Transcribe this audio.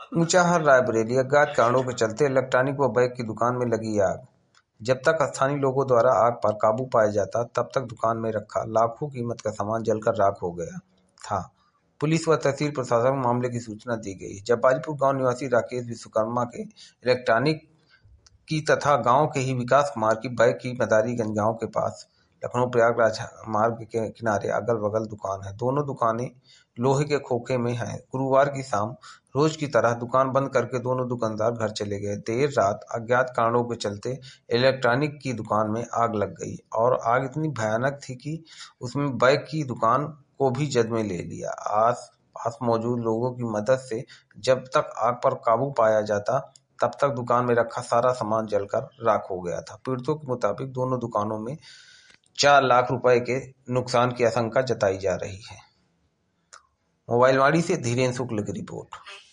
ऊंचाहार रायबरेली अज्ञात कारणों के चलते इलेक्ट्रॉनिक व बैग की दुकान में लगी आग। जब तक स्थानीय लोगों द्वारा आग पर काबू पाया जाता तब तक दुकान में रखा लाखों कीमत का सामान जलकर राख हो गया था। पुलिस व तहसील प्रशासन को मामले की सूचना दी गई। जब बाजीपुर गांव निवासी राकेश विश्वकर्मा के इलेक्ट्रॉनिक की तथा गांव के ही विकास कुमार की बैग की मदारीगंज गांव के पास लखनऊ प्रयागराज मार्ग के किनारे अगल बगल दुकान है। दोनों दुकानें लोहे के खोखे में हैं। गुरुवार की शाम रोज की तरह दुकान बंद करके दोनों दुकानदार घर चले गए। देर रात अज्ञात कारणों के चलते इलेक्ट्रॉनिक की दुकान में आग लग गई और आग इतनी भयानक थी कि उसमें बैग की दुकान को भी जद में ले लिया। आस पास मौजूद लोगों की मदद से जब तक आग पर काबू पाया जाता तब तक दुकान में रखा सारा सामान जलकर राख हो गया था। पीड़ितों के मुताबिक दोनों दुकानों में 4 लाख रुपए के नुकसान की आशंका जताई जा रही है। मोबाइलवाड़ी से धीरेन्द्र शुक्ल की रिपोर्ट।